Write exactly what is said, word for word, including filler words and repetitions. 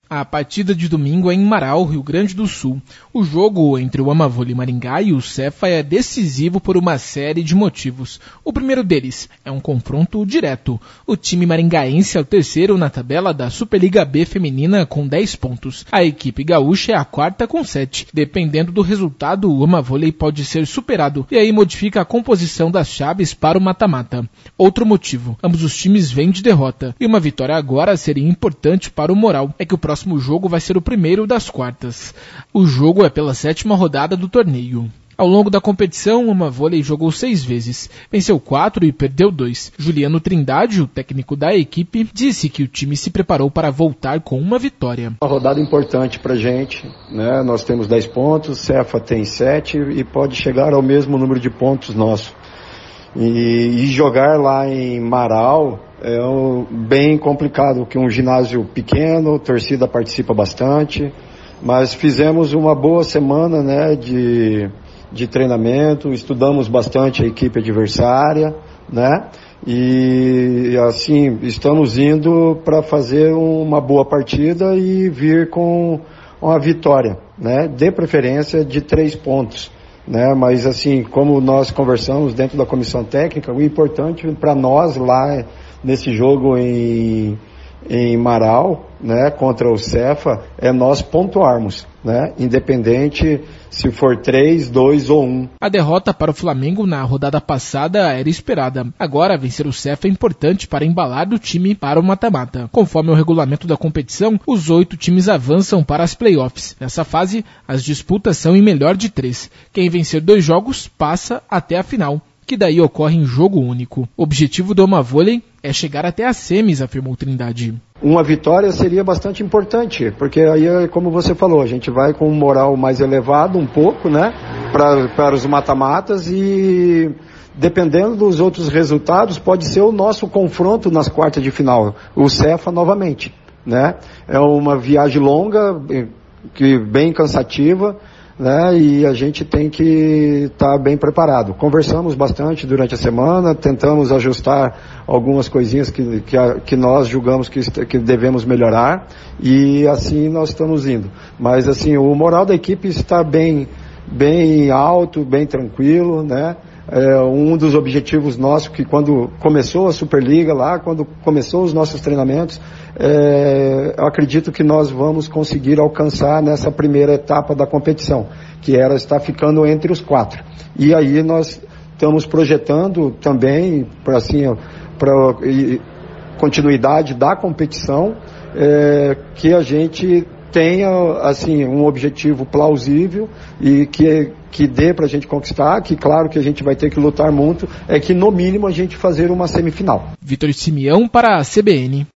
A partida de domingo é em Marau, Rio Grande do Sul. O jogo entre o Amavôlei Maringá e o Cefa é decisivo por uma série de motivos. O primeiro deles é um confronto direto. O time maringaense é o terceiro na tabela da Superliga B feminina com dez pontos. A equipe gaúcha é a quarta com sete. Dependendo do resultado, o Amavôlei pode ser superado e aí modifica a composição das chaves para o mata-mata. Outro motivo, ambos os times vêm de derrota e uma vitória agora seria importante para o moral. É que o próximo O próximo jogo vai ser o primeiro das quartas. O jogo é pela sétima rodada do torneio. Ao longo da competição, o Amavôlei jogou seis vezes, venceu quatro e perdeu dois. Juliano Trindade, o técnico da equipe, disse que o time se preparou para voltar com uma vitória. Uma rodada importante pra gente, né? Nós temos dez pontos, Cefa tem sete e pode chegar ao mesmo número de pontos nosso. E, e jogar lá em Marau é um, bem complicado, porque um ginásio pequeno, a torcida participa bastante, mas fizemos uma boa semana, né, de, de treinamento, estudamos bastante a equipe adversária, né, e assim, estamos indo para fazer uma boa partida e vir com uma vitória, né, de preferência de três pontos. Né, mas assim, como nós conversamos dentro da comissão técnica, o importante para nós lá nesse jogo em, em Marau, né, contra o Cefa, é nós pontuarmos, né, independente se for três, dois ou um. A derrota para o Flamengo na rodada passada era esperada. Agora, vencer o Cefa é importante para embalar do time para o mata-mata. Conforme o regulamento da competição, os oito times avançam para as playoffs. Nessa fase, as disputas são em melhor de três. Quem vencer dois jogos passa até a final, que daí ocorre em jogo único. O objetivo do Amavôlei é chegar até as semis, afirmou Trindade. Uma vitória seria bastante importante, porque aí, como você falou, a gente vai com um moral mais elevado um pouco, né, pra, para os mata-matas e dependendo dos outros resultados, pode ser o nosso confronto nas quartas de final, o Cefa novamente, né. É uma viagem longa, que bem cansativa, né, e a gente tem que estar bem preparado. Conversamos bastante durante a semana, tentamos ajustar algumas coisinhas que, que, a, que nós julgamos que, que devemos melhorar, e assim nós estamos indo. Mas assim, o moral da equipe está bem, bem alto, bem tranquilo, né? É um dos objetivos nossos, que quando começou a Superliga lá, quando começou os nossos treinamentos, é, eu acredito que nós vamos conseguir alcançar nessa primeira etapa da competição, que era estar ficando entre os quatro. E aí nós estamos projetando também para assim, para continuidade da competição, é, que a gente tenha assim um objetivo plausível e que que dê para a gente conquistar, que claro que a gente vai ter que lutar muito, é que no mínimo a gente fazer uma semifinal. Vitor Simeão para a C B N.